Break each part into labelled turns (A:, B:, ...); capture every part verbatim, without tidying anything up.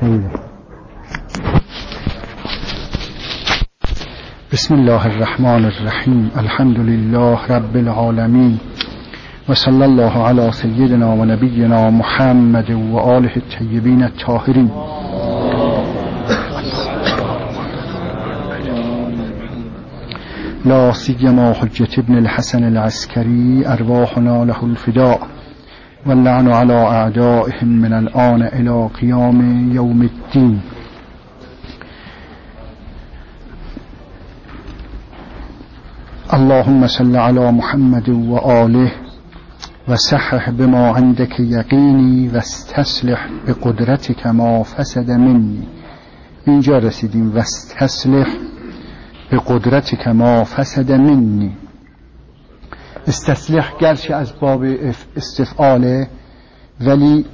A: خیلی. بسم الله الرحمن الرحیم. الحمد لله رب العالمین و صلی الله علی سیدنا و نبینا محمد و آله الطیبین الطاهرین. لا سیما حجة ابن الحسن العسکری ارواحنا له الفداء واللعن على اعدائهم من الآن الى قیام یوم الدین. اللهم صل على محمد و آله و صحح بما عندك یقینی و استصلح بقدرتك ما فسد منی. اینجا رسیدیم. و استصلح بقدرتك ما فسد منی. استصلح گرچه از باب استفعاله ولی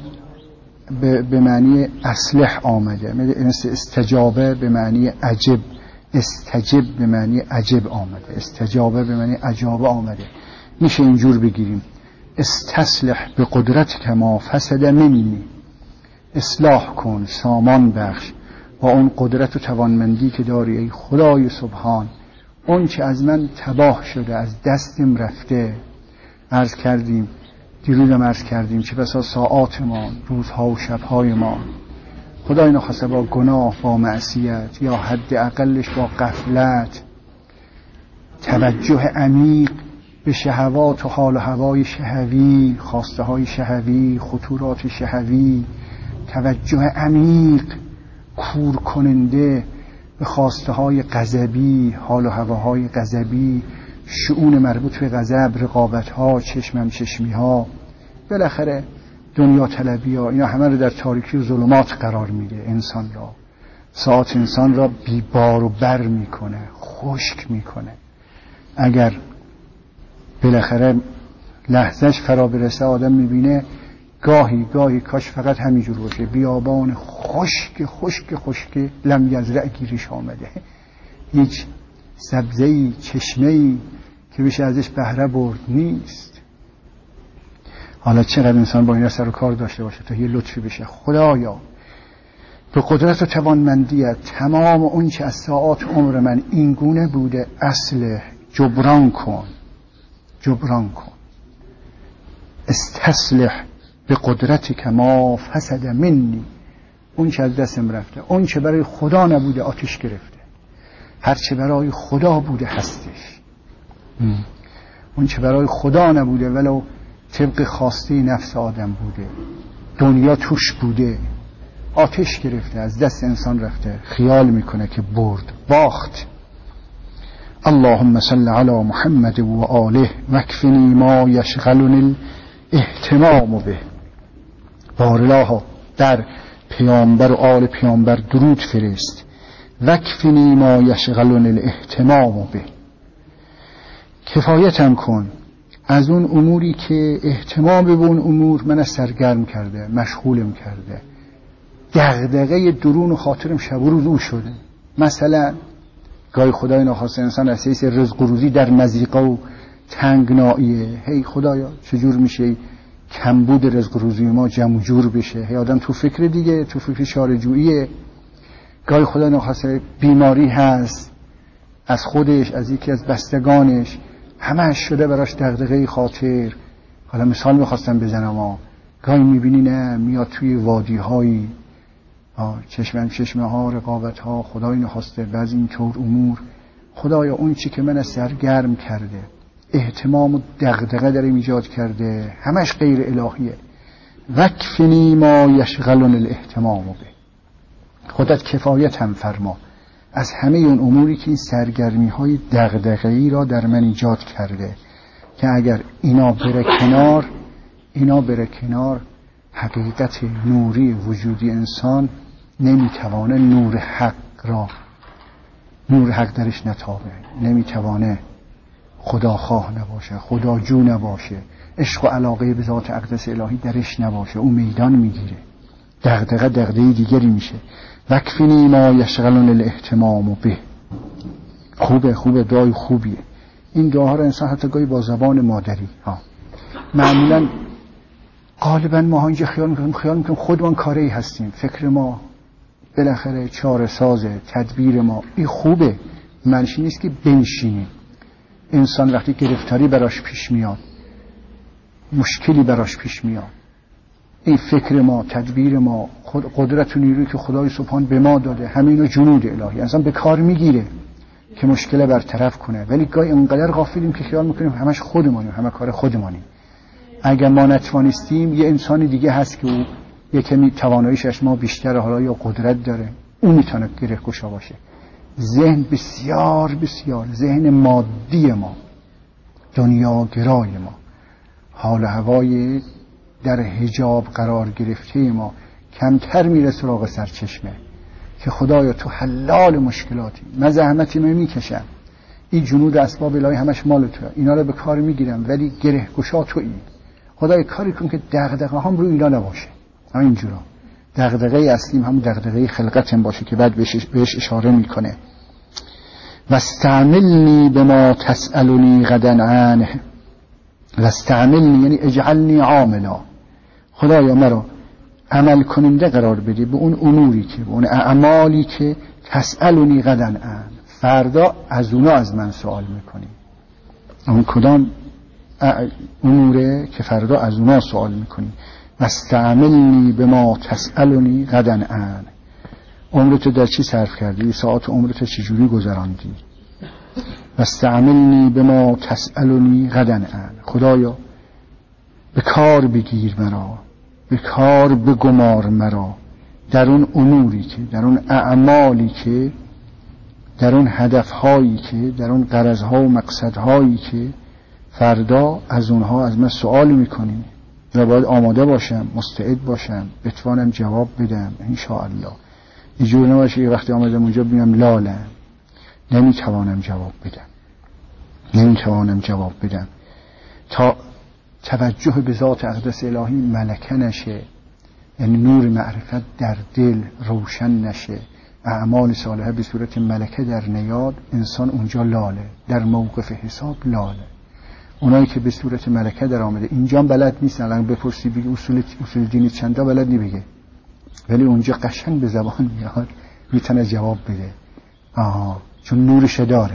A: به معنی اصلح آمده، مثل استجابه به معنی عجب، استجب به معنی عجب آمده، استجابه به معنی عجابه آمده. میشه اینجور بگیریم استصلح به قدرت که ما فسد منی. اصلاح کن، سامان بخش با اون قدرت و توانمندی که داری ای خدای سبحان، اون چه از من تباه شده، از دستم رفته. عرض کردیم دیروزم عرض کردیم چه بسا ساعات ما، روزها و شبهای ما خدای نخواسته با گناه، با معصیت یا حد اقلش با غفلت، توجه عمیق به شهوات و حال و هوای شهوی، خواسته های شهوی، خطورات شهوی، توجه عمیق کور کننده به خواسته های غضبی، حال و هواهای غضبی، شؤون مربوط به غضب، رقابت ها، چشمم چشمی ها، بالاخره دنیا طلبی ها، اینا همه رو در تاریکی و ظلمات قرار میده. انسان را ساعت انسان را بیبار و بر میکنه، خشک میکنه. اگر بالاخره لحظهش فرا برسه آدم میبینه گاهی گاهی کاش فقط همینجور باشه، بیابان خشک خشک خشک لم یزرع گیرش آمده، هیچ سبزه‌ای چشمه‌ای که بشه ازش بهره برد نیست. حالا چقدر انسان با این سر و کار داشته باشه تا یه لطفی بشه. خدایا به قدرت و توانمندیت تمام اون چه از ساعات عمر من این گونه بوده اصل جبران کن، جبران کن. استصلح به قدرتی که ما فسد منی. اون چه از دستم رفته، اون چه برای خدا نبوده آتش گرفته، هر چه برای خدا بوده هستش. اون چه برای خدا نبوده ولو طبق خواسته نفس آدم بوده، دنیا توش بوده، آتش گرفته، از دست انسان رفته، خیال میکنه که برد، باخت. اللهم صل علی محمد و آله وکفنی ما یشغلنی الاهتمام به. بارالله در پیامبر و آل پیامبر درود فرست. وکفنی ما یشغلنی الاهتمام به. کفایتم کن از اون اموری که اهتمام به اون امور من سرگرم کرده، مشغولم کرده، دغدغه درون و خاطرم شب و روز او شده. مثلا گاهی خدای ناخواسته انسان از حیث رزق و روزی در مضیقه و تنگناییه، هی خدایا چجور میشه کمبود رزق و روزی ما جمع جور بشه. هی آدم تو فکر دیگه، تو فکر شارجوییه. گاهی خدای ناخواسته بیماری هست از خودش، از یکی از بستگانش، همه شده براش دغدغه خاطر. حالا مثال میخواستم بزنم ها. گاهی میبینی نه میاد توی وادی هایی، چشمن چشمه ها، رقابت ها، خدای نخواسته بعضی اینطور امور. خدایا اون چی که من سرگرم کرده، اهتمام و دغدغه در ایجاد کرده، همش غیر الهیه. وکفنی ما یشغلن الاهتمام به. خودت کفایت هم فرما از همه اون اموری که این سرگرمی های دغدغه‌ای را در من ایجاد کرده، که اگر اینا بره کنار، اینا بره کنار حقیقت نوری وجودی انسان نمیتوانه نور حق را، نور حق درش نتابه، نمیتوانه خداخواه نباشه، خداجو نباشه، عشق و علاقه به ذات اقدس الهی درش نباشه. اون میدان میگیره، دغدغه دغدغه دیگری میشه. وکفنی ما یشغلن الاهتمام به. خوبه خوبه دعای خوبیه. این دعاها رو انسان حتی گاهی با زبان مادری ها معمولا غالبا ما اینجا خیال میکنیم خیال میکنیم خودمان کاری هستیم، فکر ما بالاخره چاره ساز تدبیر ما. این خوبه، منشی نیست که بنشینه. انسان وقتی گرفتاری براش پیش میاد، مشکلی براش پیش میاد، این فکر ما، تدبیر ما، خود قدرت و نیرویی که خدای سبحان به ما داده، همه اینا جنود الهی، انسان به کار میگیره که مشکل برطرف کنه. ولی گاهی انقدر غافلیم که خیال میکنیم همش خودمانیم، همه کار خودمانیم. اگر ما نتوانستیم، یه انسان دیگه هست که او یه کمی تواناییش از ما بیشتره، حالا یا قدرت داره، اون میتونه گره گشا باشه. ذهن بسیار بسیار ذهن مادی ما، دنیاگرای ما، حال و هوای در حجاب قرار گرفته ما کمتر میره سراغ سرچشمه که خدایا تو حلال مشکلاتی، من زحمتی من میکشم، این جنود اسباب الهی همش مال توه، اینا رو به کار میگیرم، ولی گره گشا تویی. خدای کاری کن که دغدغه هم رو اینا نباشه. همینجورا دغدغه اصلیم هم دغدغه خلقتم باشه که بعد بهش اشاره میکنه. واستعملنی بما تسألنی غدا عنه. واستعملنی یعنی اجعلنی عاملا، خدایا مرا عمل کننده قرار بدی به اون اموری که، به اون اعمالی که تسألنی غدا عنه، فردا از اونا از من سوال میکنی. اون کدام اموره که فردا از اونا سوال میکنی؟ واستعملنی بما تسألنی غدا عنه. عمرتو در چی صرف کردی؟ ساعت عمرتو چجوری گذراندی؟ واستعملنی بما تسألنی غدا عنه. خدایا به کار بگیر مرا، به کار بگمار مرا در اون اموری که، در اون اعمالی که، در اون هدفهایی که، در اون غرضها و مقصدهایی که فردا از اونها از من سوال میکنی و باید آماده باشم، مستعد باشم، بتوانم جواب بدم انشاءالله. اینجور نباشه یه وقتی آمدم اونجا بگم لاله، نمیتوانم جواب بدم، نمیتوانم جواب بدم تا توجه به ذات اقدس الهی ملکه نشه، یعنی نور معرفت در دل روشن نشه، اعمال صالحه به صورت ملکه در نیاد، انسان اونجا لاله، در موقف حساب لاله. اونایی که به صورت ملکه در آمده اینجا بلد نیستن، الان بپرسی بگی اصول اصول دینی چندا بلد نمیگه، ولی اونجا قشنگ به زبان میاد، میتونه جواب بده. آها، چون نورش داره.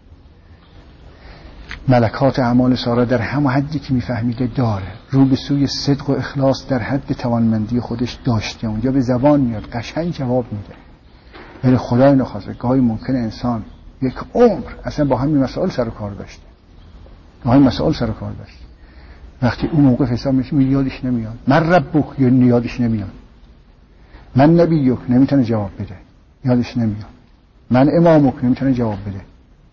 A: ملکات اعمال صالحه در همه حدی که میفهمیده داره، رو به سوی صدق و اخلاص در حد توانمندی خودش داشته، اونجا به زبان میاد، قشنگ جواب میده. ولی خدای نخواسته گاهی ممکنه انسان یک عمر اصلا با همین مسائل سر و کار داشته، با همین مسائل سر و کار داشته، وقتی اون موقع حساب میشه یادش نمیاد، من ربک یا یادش نمیاد، من نبیک نمیتونه جواب بده، یادش نمیاد، من امامک نمیتونه جواب بده.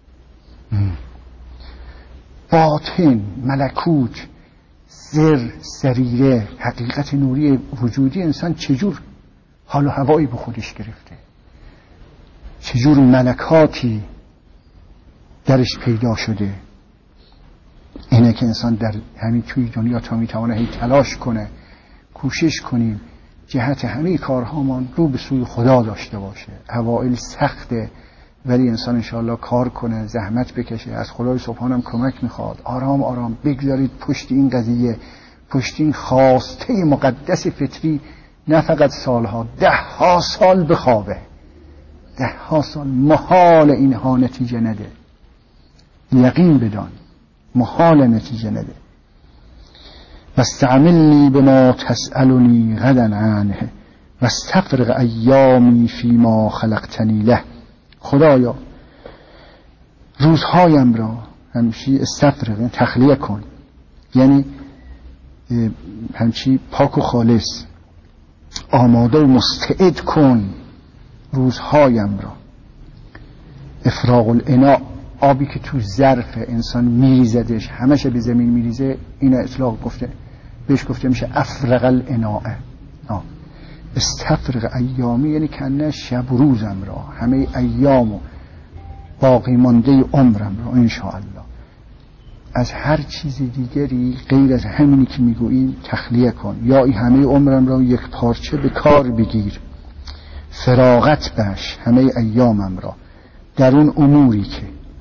A: باطن، ملکوت، سر، سریره، حقیقت نوری وجودی انسان چجور حال و هوایی به خودش گرفته، چجور ملکاتی درش پیدا شده. اینه که انسان در همین توی دنیا تا میتونه هی تلاش کنه، کوشش کنیم جهت همه کارهامان رو به سوی خدا داشته باشه. اوائل سخته، ولی انسان انشاءالله کار کنه، زحمت بکشه، از خدای سبحانم کمک میخواد، آرام آرام بگذارید پشت این قضیه، پشت این خواسته مقدس فطری نه فقط سالها، ده ها سال بخوابه، ده ها سال محال اینها نتیجه نده، یقین بدان محال نتیجه نده. واستعملنی بما تسألنی غدا عنه واستفرغ ایامی فیما خلقتنی له. خدایا روزهایم را همچی استفرغ، تخلیه کن، یعنی همچی پاک و خالص، آماده و مستعد کن روزهایم را. افراغ الاناء، آبی که تو ظرف انسان میریزدش همشه به زمین میریزه، این اطلاق گفته بهش گفته میشه افرغ الاناء. استفرغ ایامی یعنی کنه شب و روزم را، همه ایام و باقی مانده عمرم را انشاءالله از هر چیز دیگری غیر از همینی که میگوییم تخلیه کن، یا این همه عمرم را یک پارچه به کار بگیر، فراغت بش همه ایامم را در اون اموری که،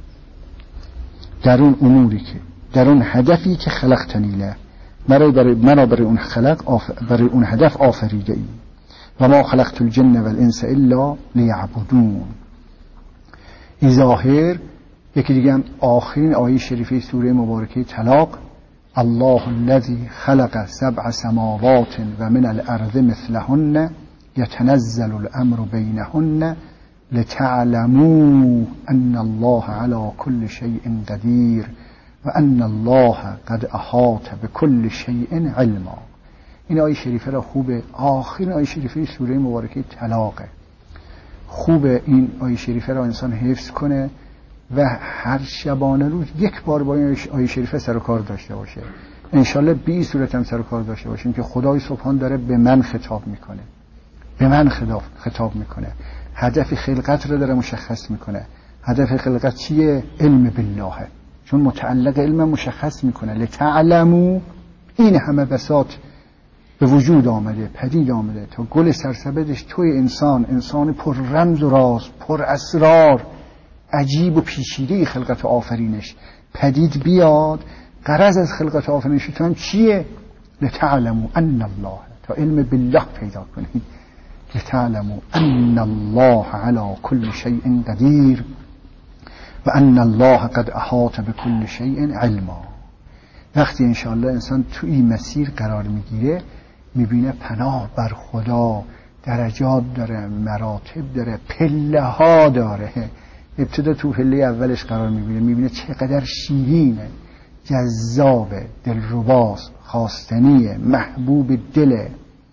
A: در اون اموری که، در اون هدفی که خلقتنی له، مرا برای مرا برای اون خلق آف... برای اون هدف آفریده ای. و ما خلقت الجن والانس الا لیعبدون. این ظاهر. یکی دیگه هم آخرین آیه شریفه سوره مبارکه طلاق، الله الذی خلق سبع سماوات و من الارض مثلهن یتنزل الامر بینهن لتعلموا ان الله على كل شيء قدیر و ان الله قد احاط بكل شيء علما. این آیه شریفه را خوبه، آخرین آیه شریفه سوره مبارکه طلاقه، خوبه این آیه شریفه را انسان حفظ کنه و هر شبانه روز یک بار با این آیه شریفه سر و کار داشته باشه. انشالله بی صورت هم سر و کار داشته باشیم که خدای سبحان داره به من خطاب میکنه، به من خطاب میکنه، هدف خلقت رو داره مشخص میکنه. هدف خلقت چیه؟ علم بالله، چون متعلق علم مشخص میکنه. لتعلمو، این همه بساط به وجود آمده، پدید آمده تا گل سرسبدش توی انسان، انسان پر رمز و راز، پر اسرار، عجیب و پیچیده خلقت آفرینش پدید بیاد. غرض از خلقت آفرینش تو هم چیه؟ لتعلمو ان الله، تا علم بالله پیدا کنید. لتعلموا ان الله على كل شيء قدیر و ان الله قد احاط بكل شيء علما. وقتی انشاءالله انسان تو این مسیر قرار میگیره، میبینه پناه بر خدا درجات داره، مراتب داره، پله ها داره. ابتدا تو پله اولش قرار میبینه، میبینه چقدر شیرینه، جذابه، دلرباست، خواستنیه، محبوب دله.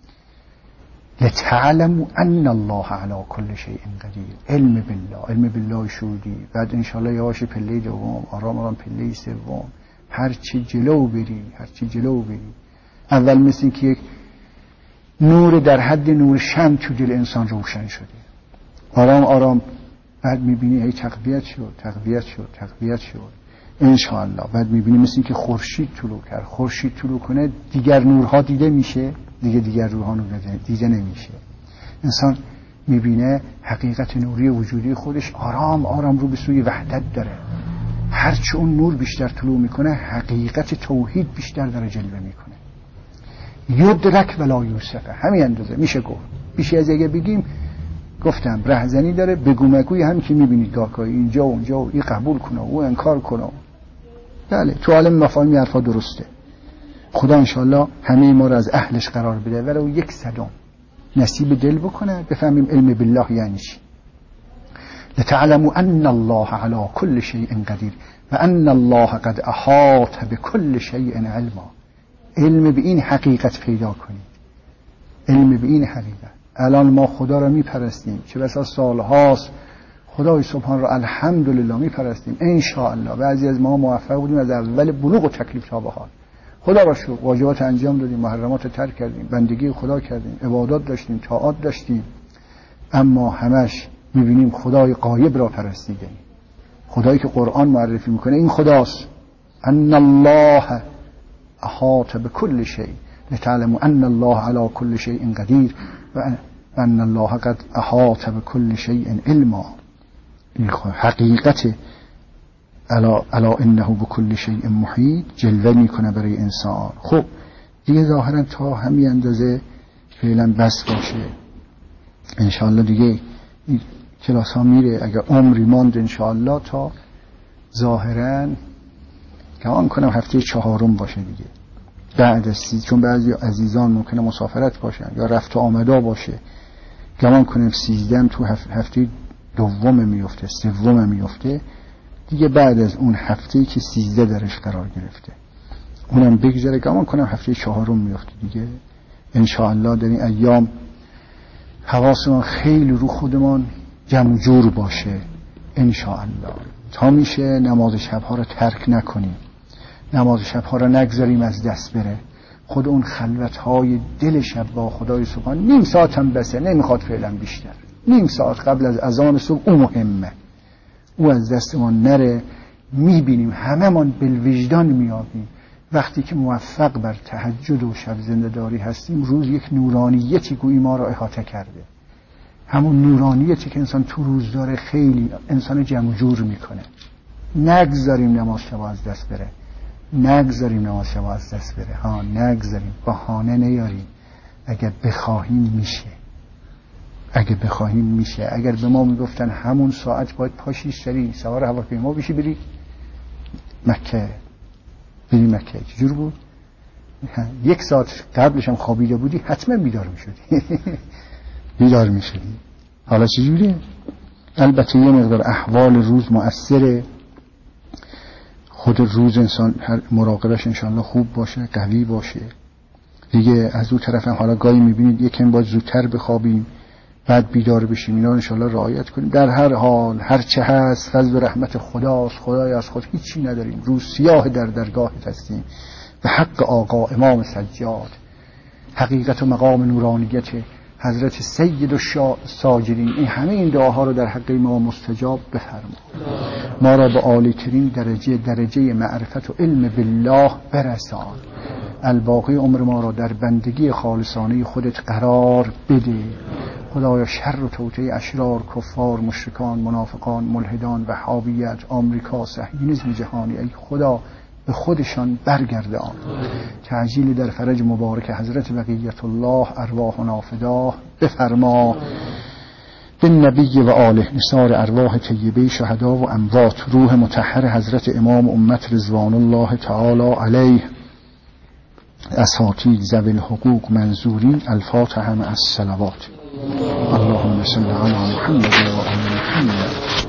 A: لتعلموا ان الله على كل شيء قدیر، علم بالله، علم بالله شهودی. بعد انشاءالله یواش پله دوم، آرام آرام پله سوم، هر چی جلو بری، هر چی جلو بری. اول مثل که یک نور در حد نور شمع تو دل انسان روشن شده، آرام آرام بعد میبینی هی تقویت شد، تقویت شد، تقویت شد انشاءالله. بعد میبینی مثل که خورشید طلوع کرد، خورشید طلوع کنه دیگر نورها دیده میشه، دیگه دیگر روحان رو دیده نمیشه. انسان میبینه حقیقت نوری وجودی خودش آرام آرام رو به سوی وحدت داره. هرچه اون نور بیشتر طلوع میکنه، حقیقت توحید بیشتر داره جلوه میکنه. یدرک ولا یوسفه، همین اندازه میشه گفت. بیشتر از اگه بگیم گفتم رهزنی داره، بگو مگوی هم که میبینید گاهی اینجا و اونجا و این قبول کنه و انکار کنه. بله تو عالم مفاهیم حرفا درسته. خدا انشاءالله همه ما رو از اهلش قرار بده ولو یک صدم نصیب دل بکنه، بفهمیم علم بالله یعنی چی. لتعلموا ان الله على كل شيء قدیر و ان الله قد احاط بكل شيء علما. علم به این حقیقت پیدا کنید، علم به این حقیقت. الان ما خدا رو میپرستیم، چه بسا سالهاست خدای سبحان رو الحمدلله میپرستیم. ان شاء الله بعضی از ما موفق بودیم از اول بلوغ و تکلیف تا به حال. خدا را شکر واجبات انجام دادیم، محرمات ترک کردیم، بندگی خدا کردیم، عبادات داشتیم، طاعات داشتیم، اما همش میبینیم خدای غایب را پرستیدیم. خدایی که قرآن معرفی میکنه این خداست. ان الله احاط بكل شيء لتعلموا ان الله على كل شيء قدیر و ان الله قد احاط بكل شيء علما. این حقیقت الا الا انه بكل شيء محیط جلوه میکنه برای انسان. خب دیگه ظاهرا تا همین اندازه فعلا بس باشه. انشاءالله دیگه این کلاس ها میره، اگر عمری ماند انشاءالله تا ظاهرا گمان کنم هفته چهارم باشه دیگه، بعد از سیز، چون بعضی عزیزان ممکنه مسافرت باشن یا رفت و آمدا باشه. گمان کنم سیزدهم تو هفته دوم میفته، سوم میفته دیگه. بعد از اون هفته که سیزده درش قرار گرفته اونم بگذره، گمان کنم هفته چهارم میفته دیگه انشاءالله. در این ایام حواسمون خیلی رو خودمان جمع جور باشه انشاءالله، تا میشه نماز شبها رو ترک نکنیم، نماز شبها رو نگذاریم از دست بره. خود اون خلوتهای دل شب با خدای سبحان نیم ساعت هم بسه، نمیخواد فعلا بیشتر، نیم ساعت قبل از اذان صبح اون مهمه، او از دستمان نره. میبینیم همه من بالوجدان میابیم وقتی که موفق بر تهجد و شب زنده‌داری هستیم، روز یک نورانیتی گویی ما را احاطه کرده. همون نورانیتی که انسان تو روز داره خیلی انسان جمع جور میکنه. نگذاریم نماز شب از دست بره، نگذاریم نماز شب از دست بره ها، نگذاریم، بهانه نیاریم. اگر بخواهیم میشه، اگه بخواهیم میشه. اگر به ما میگفتن همون ساعت باید پاشی سری سوار هواپیما بشی بری مکه، بری مکه، چجور بود؟ یک ساعت قبلش هم خوابیده بودی حتما بیدار میشدی بیدار میشدی. حالا چجوریه؟ البته یه مقدار احوال روز مؤثره، خود روز انسان مراقبش انشاءالله خوب باشه، قوی باشه دیگه. از اون طرف هم حالا گاهی میبینید یکم باید زودتر بخوابیم بعد بیدار بشیم، اینا انشاءالله رعایت کنیم. در هر حال هر چه هست فضل و رحمت خداست، خدای از خود هیچی نداریم، روز سیاه در درگاهت هستیم به حق آقا امام سجاد. حقیقت و مقام نورانیت حضرت سید و ساجدین، این همه این دعاها رو در حق ما مستجاب بفرما. ما را به عالی ترین درجه درجه معرفت و علم بالله برسان. الباقی عمر ما را در بندگی خالصانه خودت قرار بده. خدایا شر و توطئه اشرار، کفار، مشرکان، منافقان، ملحدان، وهابیت، آمریکا، صهیونیسم جهانی، ای خدا به خودشان برگردان. تعجیل در فرج مبارک حضرت بقیت الله ارواحنا فداه بفرما. بالنبی و آله نثار ارواح طیبه شهدا و اموات، روح مطهر حضرت امام امت رضوان الله تعالی علیه، اساتید ذوی الحقوق منظورین. الفاتحه مع الصلوات. اللهم صل علی محمد و آل محمد.